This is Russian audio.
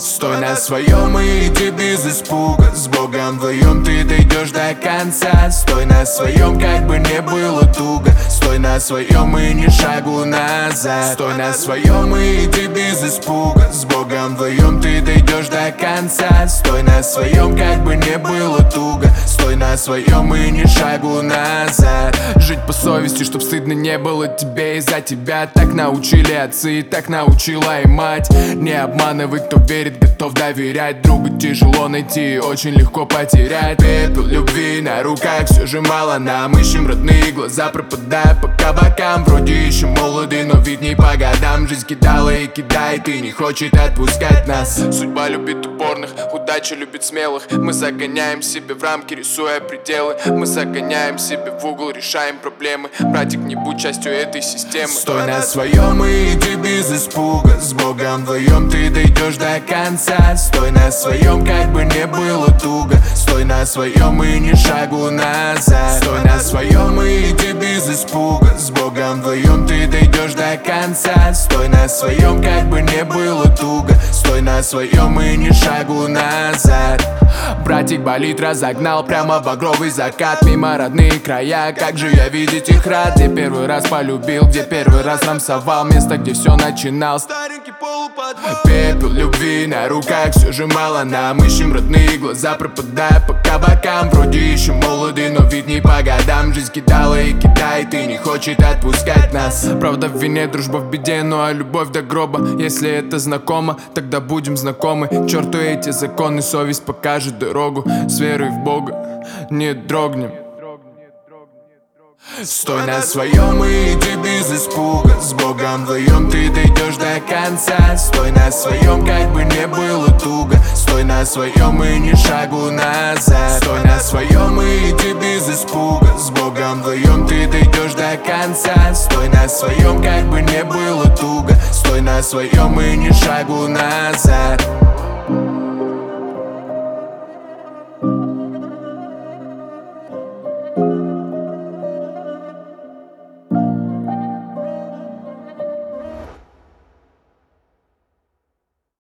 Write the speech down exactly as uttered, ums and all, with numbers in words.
Стой на своем и иди без испуга. С Богом вдвоем ты дойдешь до конца. Стой на своем, как бы не было туго. Стой на своем и ни шагу назад. Стой на своем и иди без испуга. С Богом вдвоем ты дойдешь до конца. Стой на своем, как бы не было туго. Стой на своем и ни шагу назад. Жить по совести, чтоб стыдно не было тебе. Из-за тебя так научили отцы, так научила и мать. Не обманывай, кто верит, готов доверять. Друга тяжело найти, очень легко потерять. Пепел любви на руках все же мало нам. Ищем родные глаза, пропадая по кабакам. Вроде еще молоды, но вид не по годам. Жизнь кидала и кидает и не хочет отпускать нас. Судьба любит упорных, удача любит смелых. Мы загоняем себе в рамки, рисуя пределы. Мы загоняем себе в угол, решаем проблемы. Братик, не будь частью этой системы. Стой на своем и иди без испуга. С Богом вдвоем ты дойдешь до конца. Стой на своем, как бы не было туго. Стой на своем и ни шагу назад. Стой на своем и иди без испуга. С Богом вдвоем ты дойдешь до конца. Стой на своем, как бы не было туго. Стой на своем и ни шагу назад. Братик болит, разогнал прямо в багровый закат. Мимо родные края, как же я видеть их рад. Где первый раз полюбил, где первый раз рамсовал. Место, где все начинал, старенький полуподвал. Пепел любви на руках все же мало нам. Ищем родные глаза, пропадая по кабакам. Вроде еще молоды, но вид не по годам. Жизнь кидала и кидает и не хочет отпускать нас. Правда в вине, дружба в беде, ну а любовь до гроба. Если это знакомо, тогда будем знакомы. К черту эти законы, совесть покажет дорогу. С верой в Бога не дрогнем. Стой на своем и иди без испуга. С Богом вдвоем ты дойдешь до конца. Стой на своем, как бы не было туго. Стой на своем и ни шагу назад. Стой на своем и иди без испуга. С Богом вдвоем ты дойдешь до конца. Стой на своем, как бы не было туго. Стой на своем и ни шагу назад.